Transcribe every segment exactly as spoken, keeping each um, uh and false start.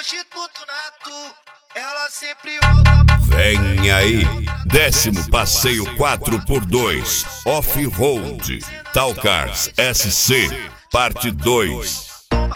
prostituto nato, ela sempre volta. Vem aí, décimo passeio quatro por dois, Off-Road, Talcars S C, parte dois.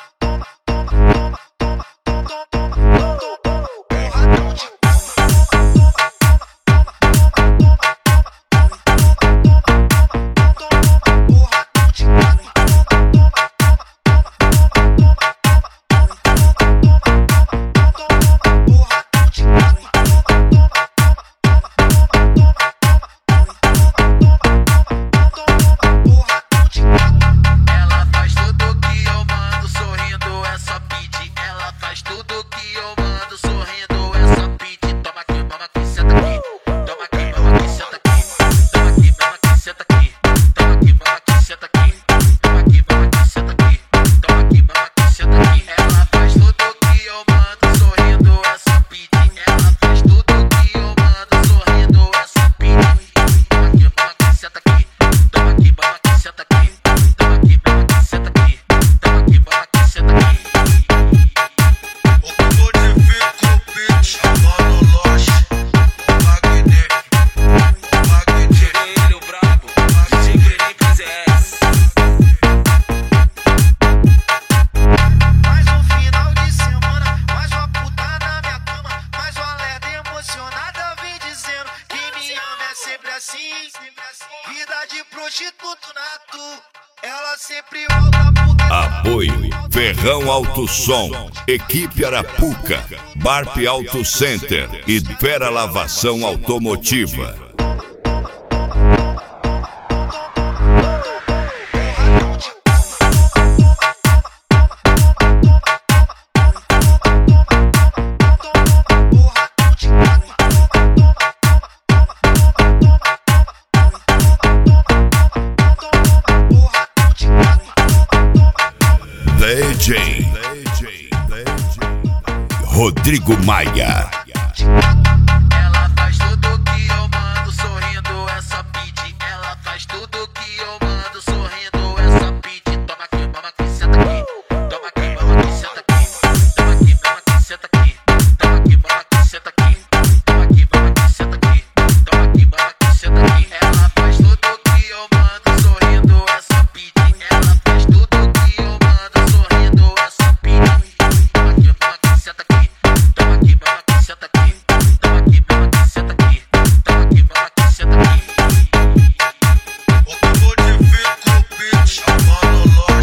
Vida de prostituto nato, ela sempre volta. Apoio Ferrão Auto Som, Equipe Arapuca, Barp Auto Center e Vera Lavação Automotiva. D J Rodrigo Maia. Ela faz tudo que eu mando sorrindo, essa beat. Ela faz tudo que eu mando sorrindo, essa beat. Toma aqui, mama aqui, senta aqui. Toma aqui, mama aqui, senta aqui. Toma aqui, mama aqui, senta aqui. Toma aqui, mama aqui, senta aqui. Toma aqui, mama aqui, senta aqui. Toma aqui, mama aqui, senta aqui. Ela faz tudo que eu mando sorrindo, essa beat. Ela faz tudo que eu mando sorrindo, essa beat. Toma aqui, mama aqui, senta aqui. Toma aqui, mama aqui, senta aqui. Toma aqui, mama aqui, senta aqui. Toma aqui, mama aqui, senta aqui. O que modifica o beat, a monologia.